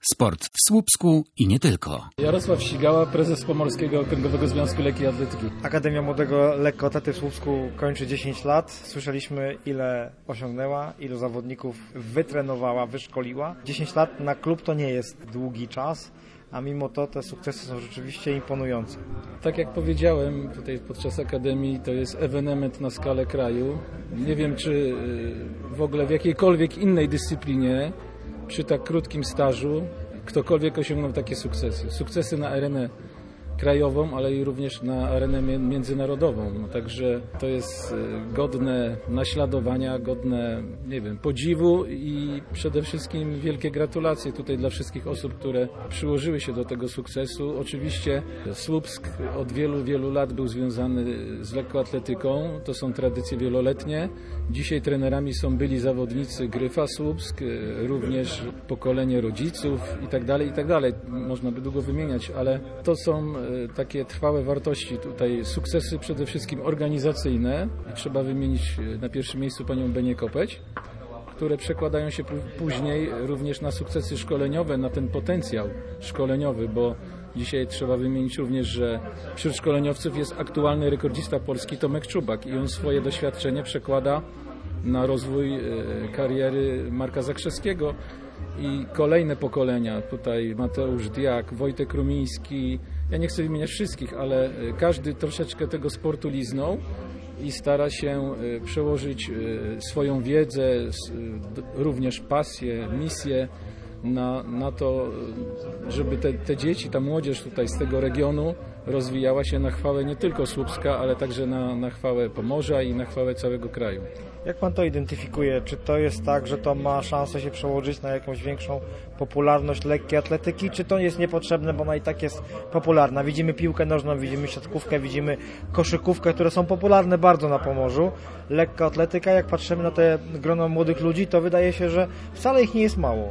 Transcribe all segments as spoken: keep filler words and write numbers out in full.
Sport w Słupsku i nie tylko. Jarosław Sigała, prezes Pomorskiego Okręgowego Związku Lekkiej Atletyki. Akademia Młodego Lekkoatlety w Słupsku kończy dziesięć lat. Słyszeliśmy, ile osiągnęła, ilu zawodników wytrenowała, wyszkoliła. dziesięć lat na klub to nie jest długi czas, a mimo to te sukcesy są rzeczywiście imponujące. Tak jak powiedziałem tutaj podczas Akademii, to jest ewenement na skalę kraju. Nie wiem, czy w ogóle w jakiejkolwiek innej dyscyplinie, przy tak krótkim stażu, ktokolwiek osiągnął takie sukcesy. Sukcesy na arenę krajową, ale i również na arenę międzynarodową. No, także to jest godne naśladowania, godne, nie wiem, podziwu i przede wszystkim wielkie gratulacje tutaj dla wszystkich osób, które przyłożyły się do tego sukcesu. Oczywiście Słupsk od wielu, wielu lat był związany z lekkoatletyką. To są tradycje wieloletnie. Dzisiaj trenerami są byli zawodnicy Gryfa Słupsk, również pokolenie rodziców i tak dalej, i tak dalej. Można by długo wymieniać, ale to są takie trwałe wartości tutaj, sukcesy przede wszystkim organizacyjne. Trzeba wymienić na pierwszym miejscu panią Benię Kopeć, które przekładają się później również na sukcesy szkoleniowe, na ten potencjał szkoleniowy, bo dzisiaj trzeba wymienić również, że wśród szkoleniowców jest aktualny rekordzista polski Tomek Czubak i on swoje doświadczenie przekłada na rozwój kariery Marka Zakrzewskiego i kolejne pokolenia, tutaj Mateusz Diak, Wojtek Rumiński. Ja nie chcę wymieniać wszystkich, ale każdy troszeczkę tego sportu liznął i stara się przełożyć swoją wiedzę, również pasję, misję na, na to, żeby te, te dzieci, ta młodzież tutaj z tego regionu rozwijała się na chwałę nie tylko Słupska, ale także na, na chwałę Pomorza i na chwałę całego kraju. Jak pan to identyfikuje? Czy to jest tak, że to ma szansę się przełożyć na jakąś większą popularność lekkiej atletyki, czy to jest niepotrzebne, bo ona i tak jest popularna? Widzimy piłkę nożną, widzimy siatkówkę, widzimy koszykówkę, które są popularne bardzo na Pomorzu. Lekka atletyka, jak patrzymy na te grono młodych ludzi, to wydaje się, że wcale ich nie jest mało.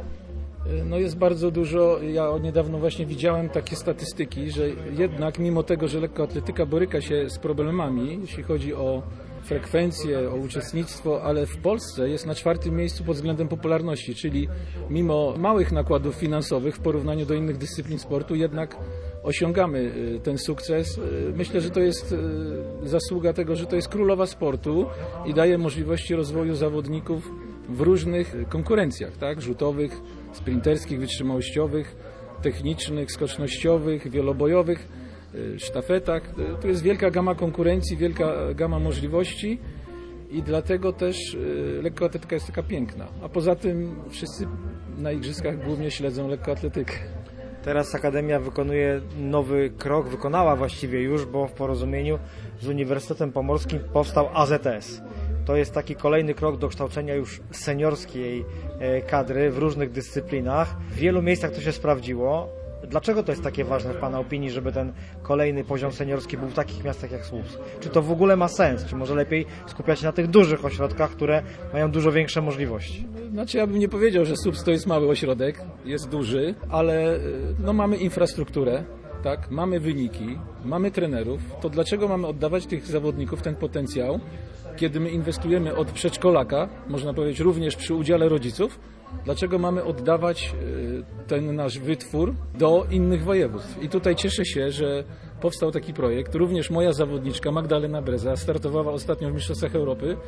No jest bardzo dużo, ja niedawno właśnie widziałem takie statystyki, że jednak mimo tego, że lekkoatletyka boryka się z problemami, jeśli chodzi o frekwencję, o uczestnictwo, ale w Polsce jest na czwartym miejscu pod względem popularności, czyli mimo małych nakładów finansowych w porównaniu do innych dyscyplin sportu jednak osiągamy ten sukces. Myślę, że to jest zasługa tego, że to jest królowa sportu i daje możliwości rozwoju zawodników w różnych konkurencjach, tak? Rzutowych, sprinterskich, wytrzymałościowych, technicznych, skocznościowych, wielobojowych, sztafetach. Tu jest wielka gama konkurencji, wielka gama możliwości i dlatego też lekkoatletyka jest taka piękna. A poza tym wszyscy na igrzyskach głównie śledzą lekkoatletykę. Teraz Akademia wykonuje nowy krok, wykonała właściwie już, bo w porozumieniu z Uniwersytetem Pomorskim powstał A Z S. To jest taki kolejny krok do kształcenia już seniorskiej kadry w różnych dyscyplinach. W wielu miejscach to się sprawdziło. Dlaczego to jest takie ważne w pana opinii, żeby ten kolejny poziom seniorski był w takich miastach jak Słupsk? Czy to w ogóle ma sens? Czy może lepiej skupiać się na tych dużych ośrodkach, które mają dużo większe możliwości? Znaczy ja bym nie powiedział, że Słupsk to jest mały ośrodek, jest duży, ale no, mamy infrastrukturę. Tak, mamy wyniki, mamy trenerów, to dlaczego mamy oddawać tych zawodników ten potencjał, kiedy my inwestujemy od przedszkolaka, można powiedzieć również przy udziale rodziców, dlaczego mamy oddawać ten nasz wytwór do innych województw? I tutaj cieszę się, że powstał taki projekt. Również moja zawodniczka Magdalena Breza startowała ostatnio w Mistrzostwach Europy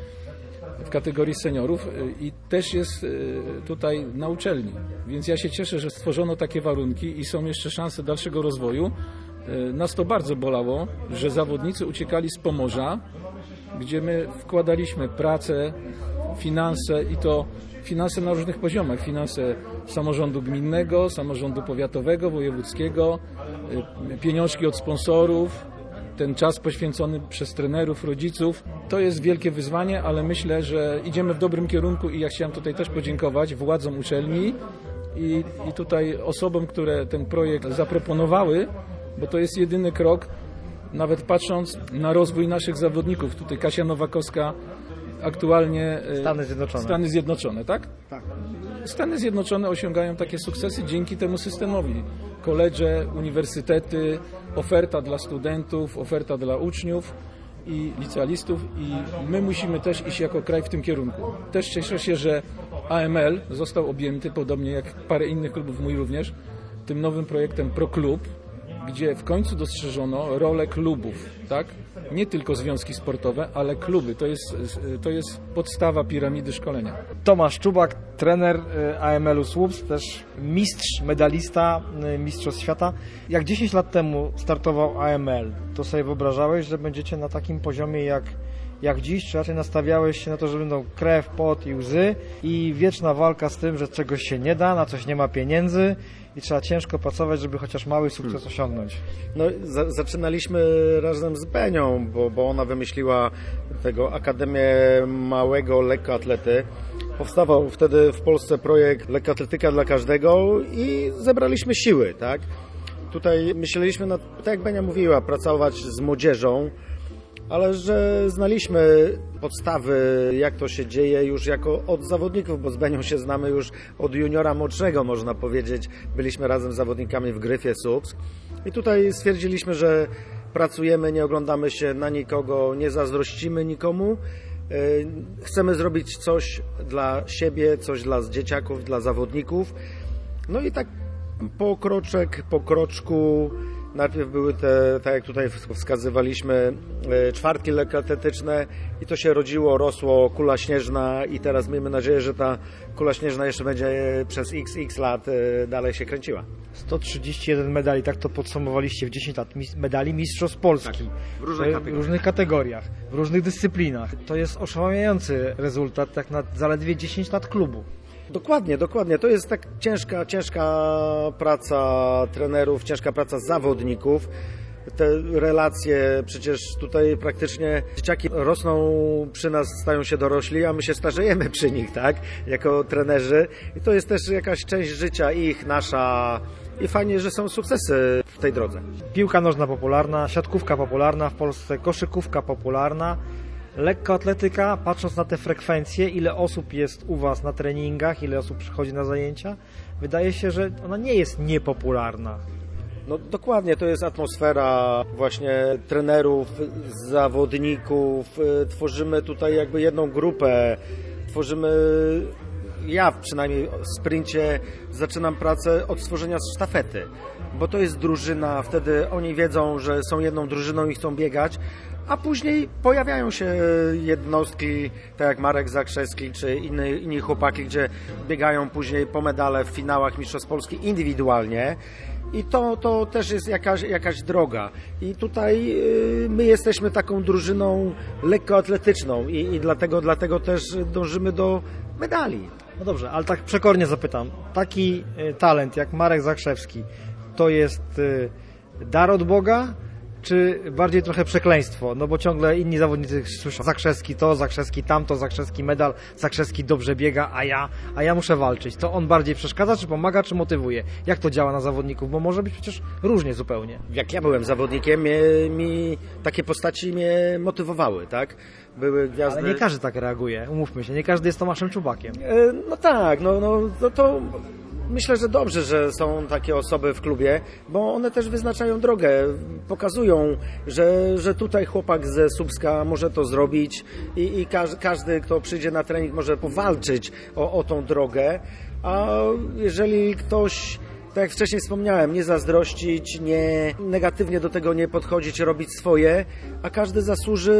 w kategorii seniorów i też jest tutaj na uczelni. Więc ja się cieszę, że stworzono takie warunki i są jeszcze szanse dalszego rozwoju. Nas to bardzo bolało, że zawodnicy uciekali z Pomorza, gdzie my wkładaliśmy pracę, finanse i to finanse na różnych poziomach. Finanse samorządu gminnego, samorządu powiatowego, wojewódzkiego, pieniążki od sponsorów, ten czas poświęcony przez trenerów, rodziców. To jest wielkie wyzwanie, ale myślę, że idziemy w dobrym kierunku i ja chciałem tutaj też podziękować władzom uczelni i, i tutaj osobom, które ten projekt zaproponowały, bo to jest jedyny krok, nawet patrząc na rozwój naszych zawodników. Tutaj Kasia Nowakowska aktualnie Stany Zjednoczone. Stany Zjednoczone, tak? Tak. Stany Zjednoczone osiągają takie sukcesy dzięki temu systemowi. Koledże, uniwersytety, oferta dla studentów, oferta dla uczniów i licealistów i my musimy też iść jako kraj w tym kierunku. Też cieszę się, że A M L został objęty, podobnie jak parę innych klubów, mój również, tym nowym projektem Pro Klub, gdzie w końcu dostrzeżono rolę klubów, tak? Nie tylko związki sportowe, ale kluby. To jest, to jest podstawa piramidy szkolenia. Tomasz Czubak, trener A M L-u Słupsk, też mistrz, medalista Mistrzostw Świata. Jak dziesięć lat temu startował A M L, to sobie wyobrażałeś, że będziecie na takim poziomie jak, jak dziś, czy raczej nastawiałeś się na to, że będą krew, pot i łzy i wieczna walka z tym, że czegoś się nie da, na coś nie ma pieniędzy i trzeba ciężko pracować, żeby chociaż mały sukces hmm. osiągnąć? No, za, zaczynaliśmy razem z Benią, bo, bo ona wymyśliła tego Akademię Małego Lekkoatlety. Powstawał wtedy w Polsce projekt Lekkoatletyka dla każdego i zebraliśmy siły, tak? Tutaj myśleliśmy, nad, tak jak Benia mówiła, pracować z młodzieżą, ale że znaliśmy podstawy, jak to się dzieje już jako od zawodników, bo z Benią się znamy już od juniora młodszego, można powiedzieć. Byliśmy razem z zawodnikami w Gryfie Słupsk i tutaj stwierdziliśmy, że pracujemy, nie oglądamy się na nikogo, nie zazdrościmy nikomu. Chcemy zrobić coś dla siebie, coś dla dzieciaków, dla zawodników. No i tak po kroczek, po kroczku. Najpierw były te, tak jak tutaj wskazywaliśmy, czwartki lekkoatletyczne i to się rodziło, rosło, kula śnieżna i teraz miejmy nadzieję, że ta kula śnieżna jeszcze będzie przez iks iks lat dalej się kręciła. sto trzydzieści jeden medali, tak to podsumowaliście w dziesięć lat, medali Mistrzostw Polski. Tak, w, różnych w różnych kategoriach, w różnych dyscyplinach. To jest oszałamiający rezultat, tak na zaledwie dziesięć lat klubu. Dokładnie, dokładnie. To jest tak ciężka, ciężka praca trenerów, ciężka praca zawodników. Te relacje, przecież tutaj praktycznie dzieciaki rosną przy nas, stają się dorośli, a my się starzejemy przy nich, tak? Jako trenerzy. I to jest też jakaś część życia ich, nasza. I fajnie, że są sukcesy w tej drodze. Piłka nożna popularna, siatkówka popularna w Polsce, koszykówka popularna. Lekkoatletyka, patrząc na te frekwencje, ile osób jest u Was na treningach, ile osób przychodzi na zajęcia, wydaje się, że ona nie jest niepopularna. No dokładnie, to jest atmosfera właśnie trenerów, zawodników. Tworzymy tutaj jakby jedną grupę, tworzymy... Ja przynajmniej w sprincie zaczynam pracę od stworzenia sztafety, bo to jest drużyna, wtedy oni wiedzą, że są jedną drużyną i chcą biegać, a później pojawiają się jednostki, tak jak Marek Zakrzewski czy inny, inni chłopaki, gdzie biegają później po medale w finałach Mistrzostw Polski indywidualnie. I to, to też jest jakaś, jakaś droga. I tutaj yy, my jesteśmy taką drużyną lekkoatletyczną i, i dlatego, dlatego też dążymy do medali. No dobrze, ale tak przekornie zapytam. Taki y, talent jak Marek Zakrzewski to jest y, dar od Boga, czy bardziej trochę przekleństwo? No bo ciągle inni zawodnicy słyszą Zakrzewski to, Zakrzewski tamto, Zakrzewski medal, Zakrzewski dobrze biega, a ja, a ja muszę walczyć. To on bardziej przeszkadza, czy pomaga, czy motywuje? Jak to działa na zawodników? Bo może być przecież różnie zupełnie. Jak ja byłem zawodnikiem, mnie, mi takie postaci mnie motywowały, tak? Były gwiazdy... Ale nie każdy tak reaguje, umówmy się, nie każdy jest Tomaszem Czubakiem. E, no tak, no, no, no to... Myślę, że dobrze, że są takie osoby w klubie, bo one też wyznaczają drogę, pokazują, że, że tutaj chłopak ze Słupska może to zrobić i, i każdy, każdy, kto przyjdzie na trening, może powalczyć o, o tą drogę, a jeżeli ktoś, tak jak wcześniej wspomniałem, nie zazdrościć, nie negatywnie do tego nie podchodzić, robić swoje, a każdy zasłuży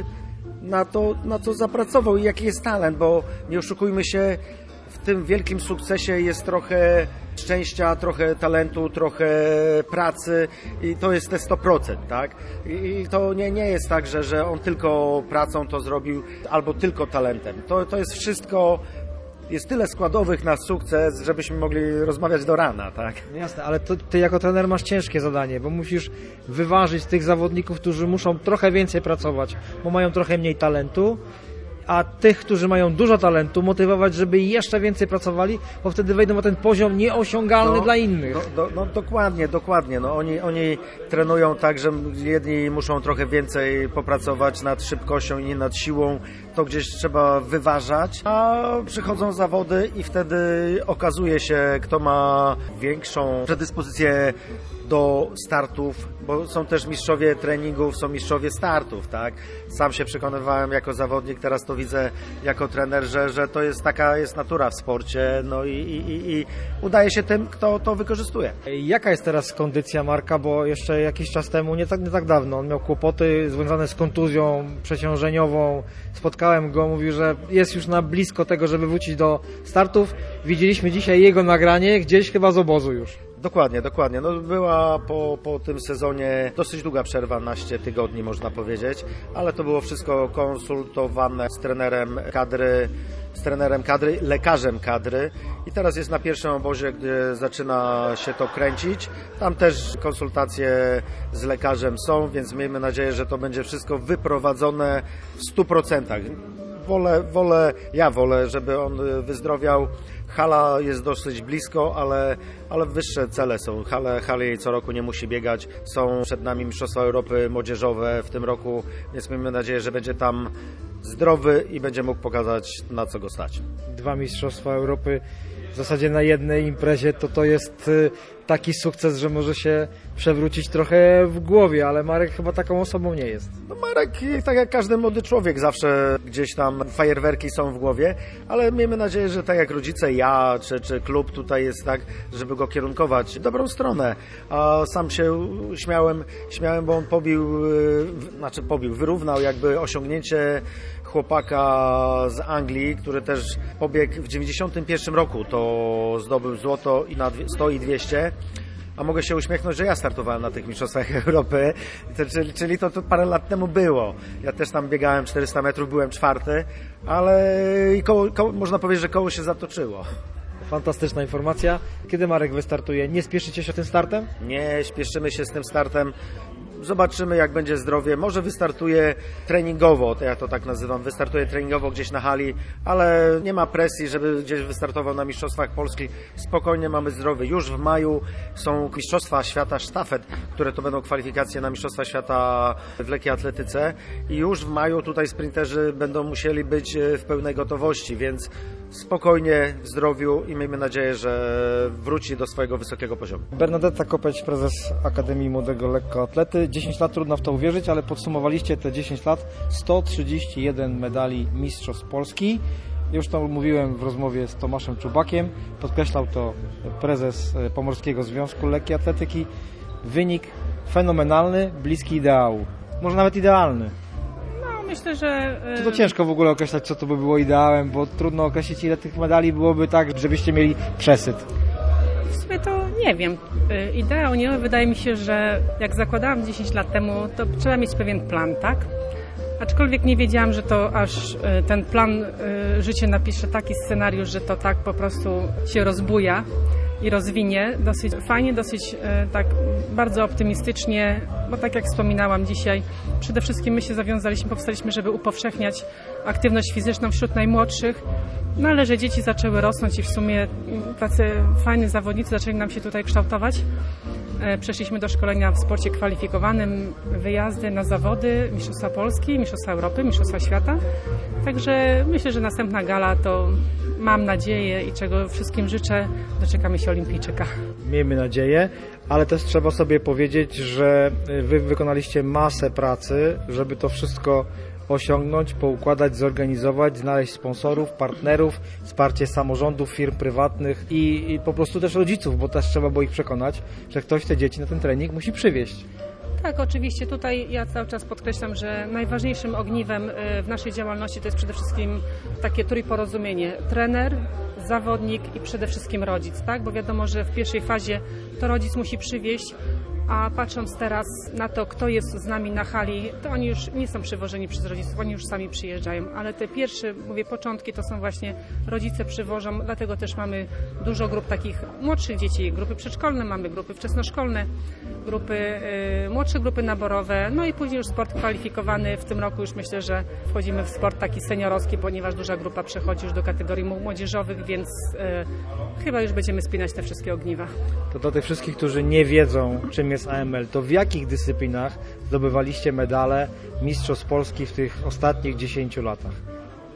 na to, na co zapracował i jaki jest talent, bo nie oszukujmy się, w tym wielkim sukcesie jest trochę szczęścia, trochę talentu, trochę pracy i to jest te sto procent, tak? I to nie, nie jest tak, że, że on tylko pracą to zrobił albo tylko talentem. To, to jest wszystko, jest tyle składowych na sukces, żebyśmy mogli rozmawiać do rana, tak? Jasne, ale to, ty jako trener masz ciężkie zadanie, bo musisz wyważyć tych zawodników, którzy muszą trochę więcej pracować, bo mają trochę mniej talentu, a tych, którzy mają dużo talentu, motywować, żeby jeszcze więcej pracowali, bo wtedy wejdą na ten poziom nieosiągalny no, dla innych. No, do, no dokładnie, dokładnie. No, oni, oni trenują tak, że jedni muszą trochę więcej popracować nad szybkością, inni nad siłą, to gdzieś trzeba wyważać, a przychodzą zawody i wtedy okazuje się, kto ma większą predyspozycję do startów, bo są też mistrzowie treningów, są mistrzowie startów, tak? Sam się przekonywałem jako zawodnik, teraz to widzę jako trener, że, że to jest taka jest natura w sporcie, no i, i, i udaje się tym, kto to wykorzystuje. Jaka jest teraz kondycja Marka, bo jeszcze jakiś czas temu, nie tak, nie tak dawno, on miał kłopoty związane z kontuzją przeciążeniową, spotkałem go, mówił, że jest już na blisko tego, żeby wrócić do startów. Widzieliśmy dzisiaj jego nagranie, gdzieś chyba z obozu już. Dokładnie, dokładnie. No, była po, po tym sezonie dosyć długa przerwa, naście tygodni można powiedzieć, ale to było wszystko konsultowane z trenerem kadry, z trenerem kadry, lekarzem kadry i teraz jest na pierwszym obozie, gdzie zaczyna się to kręcić. Tam też konsultacje z lekarzem są, więc miejmy nadzieję, że to będzie wszystko wyprowadzone w stu procentach. Wolę, wolę, ja wolę, żeby on wyzdrowiał. Hala jest dosyć blisko, ale, ale wyższe cele są. Hale, hale jej co roku nie musi biegać. Są przed nami Mistrzostwa Europy młodzieżowe w tym roku, więc miejmy nadzieję, że będzie tam zdrowy i będzie mógł pokazać, na co go stać. Dwa Mistrzostwa Europy w zasadzie na jednej imprezie, to to jest taki sukces, że może się przewrócić trochę w głowie, ale Marek chyba taką osobą nie jest. No Marek, tak jak każdy młody człowiek, zawsze gdzieś tam fajerwerki są w głowie, ale miejmy nadzieję, że tak jak rodzice, ja czy, czy klub tutaj jest tak, żeby go kierunkować w dobrą stronę. A sam się śmiałem, śmiałem, bo on pobił, znaczy pobił, wyrównał jakby osiągnięcie chłopaka z Anglii, który też pobiegł w dziewięćdziesiątym pierwszym roku, to zdobył złoto i na sto i dwieście. A mogę się uśmiechnąć, że ja startowałem na tych Mistrzostwach Europy, czyli, czyli to, to parę lat temu było. Ja też tam biegałem czterysta metrów, byłem czwarty, ale koło, koło, można powiedzieć, że koło się zatoczyło. Fantastyczna informacja. Kiedy Marek wystartuje? Nie spieszycie się tym startem? Nie, śpieszymy się z tym startem. Zobaczymy, jak będzie zdrowie. Może wystartuje treningowo, to ja to tak nazywam, wystartuje treningowo gdzieś na hali, ale nie ma presji, żeby gdzieś wystartował na Mistrzostwach Polski. Spokojnie mamy zdrowie. Już w maju są Mistrzostwa Świata Sztafet, które to będą kwalifikacje na Mistrzostwa Świata w lekkiej atletyce i już w maju tutaj sprinterzy będą musieli być w pełnej gotowości, więc spokojnie, w zdrowiu i miejmy nadzieję, że wróci do swojego wysokiego poziomu. Bernadetta Kopeć, prezes Akademii Młodego Lekkoatlety. dziesięć lat, trudno w to uwierzyć, ale podsumowaliście te dziesięć lat, sto trzydzieści jeden medali Mistrzostw Polski. Już to mówiłem w rozmowie z Tomaszem Czubakiem, podkreślał to prezes Pomorskiego Związku Lekkiej Atletyki. Wynik fenomenalny, bliski ideału, może nawet idealny. Myślę, że... Czy to ciężko w ogóle określać, co to by było ideałem, bo trudno określić, ile tych medali byłoby tak, żebyście mieli przesyt. W sumie to nie wiem. Ideał, nie? Wydaje mi się, że jak zakładałam dziesięć lat temu, to trzeba mieć pewien plan, tak? Aczkolwiek nie wiedziałam, że to aż ten plan życie napisze taki scenariusz, że to tak po prostu się rozbuja i rozwinie dosyć fajnie, dosyć tak bardzo optymistycznie, bo tak jak wspominałam dzisiaj, przede wszystkim my się zawiązaliśmy, powstaliśmy, żeby upowszechniać aktywność fizyczną wśród najmłodszych, no ale że dzieci zaczęły rosnąć i w sumie tacy fajni zawodnicy zaczęli nam się tutaj kształtować. Przeszliśmy do szkolenia w sporcie kwalifikowanym, wyjazdy na zawody, Mistrzostwa Polski, Mistrzostwa Europy, Mistrzostwa Świata. Także myślę, że następna gala to mam nadzieję i czego wszystkim życzę, doczekamy się Olimpijczyka. Miejmy nadzieję, ale też trzeba sobie powiedzieć, że wy wykonaliście masę pracy, żeby to wszystko osiągnąć, poukładać, zorganizować, znaleźć sponsorów, partnerów, wsparcie samorządów, firm prywatnych i, i po prostu też rodziców, bo też trzeba było ich przekonać, że ktoś te dzieci na ten trening musi przywieźć. Tak, oczywiście. Tutaj ja cały czas podkreślam, że najważniejszym ogniwem w naszej działalności to jest przede wszystkim takie trójporozumienie. Trener, zawodnik i przede wszystkim rodzic, tak? Bo wiadomo, że w pierwszej fazie to rodzic musi przywieźć, a patrząc teraz na to, kto jest z nami na hali, to oni już nie są przywożeni przez rodziców, oni już sami przyjeżdżają, ale te pierwsze, mówię, początki to są właśnie rodzice przywożą, dlatego też mamy dużo grup takich młodszych dzieci, grupy przedszkolne, mamy grupy wczesnoszkolne, grupy, yy, młodsze grupy naborowe, no i później już sport kwalifikowany. W tym roku już myślę, że wchodzimy w sport taki seniorowski, ponieważ duża grupa przechodzi już do kategorii młodzieżowych, więc yy, chyba już będziemy spinać te wszystkie ogniwa. To do tych wszystkich, którzy nie wiedzą, czym jest A M L, to w jakich dyscyplinach zdobywaliście medale Mistrzostw Polski w tych ostatnich dziesięciu latach?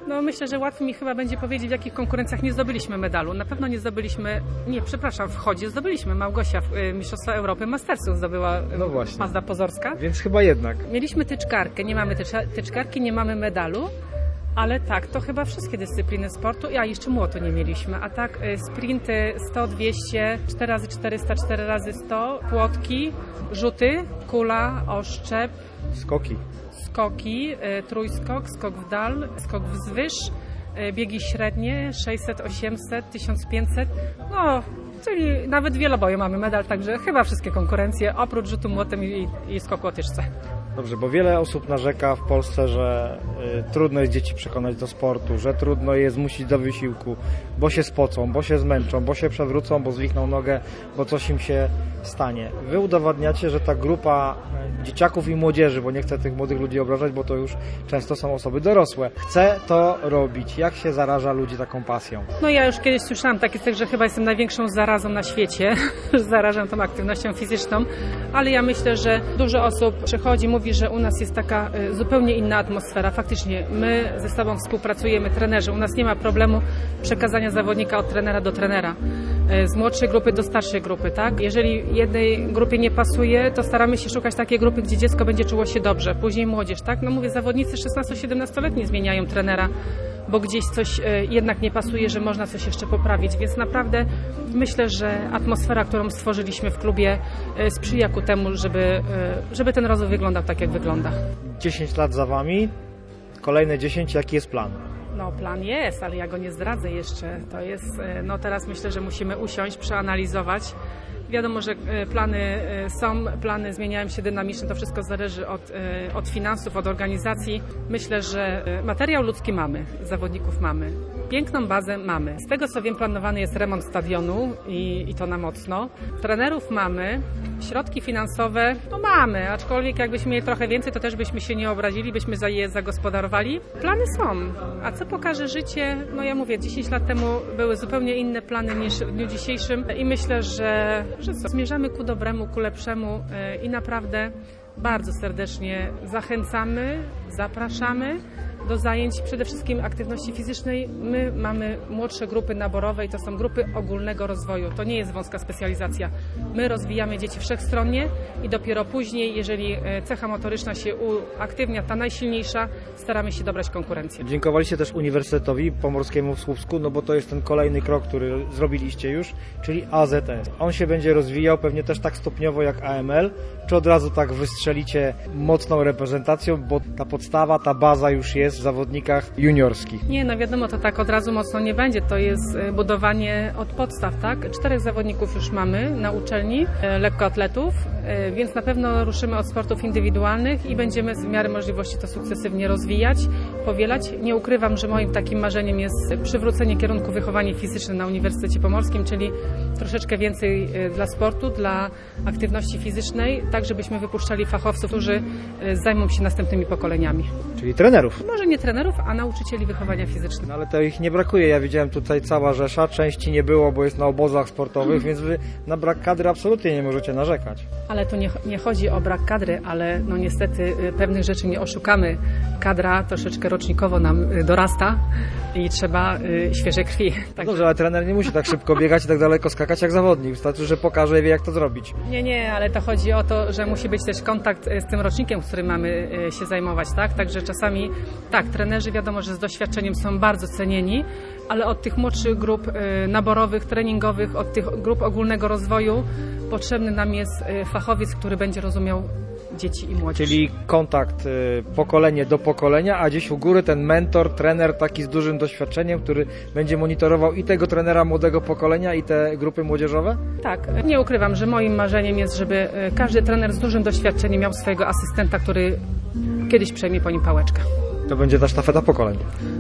No myślę, że łatwiej mi chyba będzie powiedzieć, w jakich konkurencjach nie zdobyliśmy medalu. Na pewno nie zdobyliśmy, nie, przepraszam, w chodzie zdobyliśmy. Małgosia w y, Mistrzostwa Europy Mastersów zdobyła y, No właśnie. Mazda Pozorska. Więc chyba jednak. Mieliśmy tyczkarkę, nie mamy tycz- tyczkarki, nie mamy medalu. Ale tak, to chyba wszystkie dyscypliny sportu, a jeszcze młotu nie mieliśmy. A tak y, sprinty sto, dwieście, cztery razy czterysta, cztery razy sto, płotki, rzuty, kula, oszczep, Skoki. skoki, y, trójskok, skok w dal, skok wzwyż, y, biegi średnie, sześćset, osiemset, tysiąc pięćset, no, czyli nawet wieloboju mamy medal, także chyba wszystkie konkurencje, oprócz rzutu młotem i, i skoku o tyczce. Dobrze, bo wiele osób narzeka w Polsce, że y, trudno jest dzieci przekonać do sportu, że trudno je zmusić do wysiłku, bo się spocą, bo się zmęczą, bo się przewrócą, bo zwichną nogę, bo coś im się stanie. Wy udowadniacie, że ta grupa dzieciaków i młodzieży, bo nie chcę tych młodych ludzi obrażać, bo to już często są osoby dorosłe, chce to robić. Jak się zaraża ludzi taką pasją? No ja już kiedyś słyszałam taki tekst, że chyba jestem największą zarazą na świecie, że zarażam tą aktywnością fizyczną, ale ja myślę, że dużo osób przychodzi, mówi, że u nas jest taka y, zupełnie inna atmosfera. Faktycznie my ze sobą współpracujemy, trenerzy, u nas nie ma problemu przekazania zawodnika od trenera do trenera, y, z młodszej grupy do starszej grupy, tak? Jeżeli jednej grupie nie pasuje, to staramy się szukać takiej grupy, gdzie dziecko będzie czuło się dobrze, później młodzież, tak? No mówię, zawodnicy szesnasto-siedemnastoletni zmieniają trenera, bo gdzieś coś jednak nie pasuje, że można coś jeszcze poprawić, więc naprawdę myślę, że atmosfera, którą stworzyliśmy w klubie, sprzyja ku temu, żeby, żeby ten rozwój wyglądał tak, jak wygląda. dziesięć lat za wami, kolejne dziesięć, jaki jest plan? No plan jest, ale ja go nie zdradzę jeszcze. To jest, no teraz myślę, że musimy usiąść, przeanalizować. Wiadomo, że plany są, plany zmieniają się dynamicznie, to wszystko zależy od, od finansów, od organizacji. Myślę, że materiał ludzki mamy, zawodników mamy, piękną bazę mamy. Z tego co wiem, planowany jest remont stadionu i, i to na mocno. Trenerów mamy, środki finansowe no mamy, aczkolwiek jakbyśmy mieli trochę więcej, to też byśmy się nie obrazili, byśmy za je zagospodarowali. Plany są, a co pokaże życie? No ja mówię, dziesięć lat temu były zupełnie inne plany niż w dniu dzisiejszym i myślę, że że co, zmierzamy ku dobremu, ku lepszemu i naprawdę bardzo serdecznie zachęcamy, zapraszamy do zajęć przede wszystkim aktywności fizycznej. My mamy młodsze grupy naborowe i to są grupy ogólnego rozwoju. To nie jest wąska specjalizacja. My rozwijamy dzieci wszechstronnie i dopiero później, jeżeli cecha motoryczna się uaktywnia, ta najsilniejsza, staramy się dobrać konkurencję. Dziękowaliście też Uniwersytetowi Pomorskiemu w Słupsku, no bo to jest ten kolejny krok, który zrobiliście już, czyli A Z S. On się będzie rozwijał pewnie też tak stopniowo jak A M L, czy od razu tak wystrzelicie mocną reprezentacją, bo ta podstawa, ta baza już jest w zawodnikach juniorskich. Nie, no wiadomo, to tak od razu mocno nie będzie. To jest budowanie od podstaw, tak? Czterech zawodników już mamy na uczelni, lekkoatletów, więc na pewno ruszymy od sportów indywidualnych i będziemy w miarę możliwości to sukcesywnie rozwijać, powielać. Nie ukrywam, że moim takim marzeniem jest przywrócenie kierunku wychowanie fizyczne na Uniwersytecie Pomorskim, czyli troszeczkę więcej dla sportu, dla aktywności fizycznej, tak żebyśmy wypuszczali fachowców, którzy zajmą się następnymi pokoleniami. Czyli trenerów. Może nie trenerów, a nauczycieli wychowania fizycznego. No ale to ich nie brakuje. Ja widziałem tutaj cała rzesza, części nie było, bo jest na obozach sportowych, więc wy na brak kadry absolutnie nie możecie narzekać. Ale tu nie, nie chodzi o brak kadry, ale no niestety pewnych rzeczy nie oszukamy. Kadra troszeczkę rocznikowo nam dorasta i trzeba y, świeżej krwi. Tak. Dobrze, ale trener nie musi tak szybko biegać i tak daleko skakać jak zawodnik. Wystarczy, że pokaże i wie, jak to zrobić. Nie, nie, ale to chodzi o to, że musi być też kontakt z tym rocznikiem, z którym mamy się zajmować, tak? Także czasami, tak, trenerzy wiadomo, że z doświadczeniem są bardzo cenieni, ale od tych młodszych grup naborowych, treningowych, od tych grup ogólnego rozwoju potrzebny nam jest fachowiec, który będzie rozumiał dzieci i młodzież. Czyli kontakt y, pokolenie do pokolenia, a gdzieś u góry ten mentor, trener taki z dużym doświadczeniem, który będzie monitorował i tego trenera młodego pokolenia, i te grupy młodzieżowe? Tak, nie ukrywam, że moim marzeniem jest, żeby każdy trener z dużym doświadczeniem miał swojego asystenta, który kiedyś przejmie po nim pałeczkę. To będzie ta sztafeta pokoleń.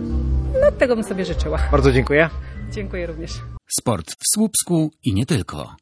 No tego bym sobie życzyła. Bardzo dziękuję. Dziękuję również. Sport w Słupsku i nie tylko.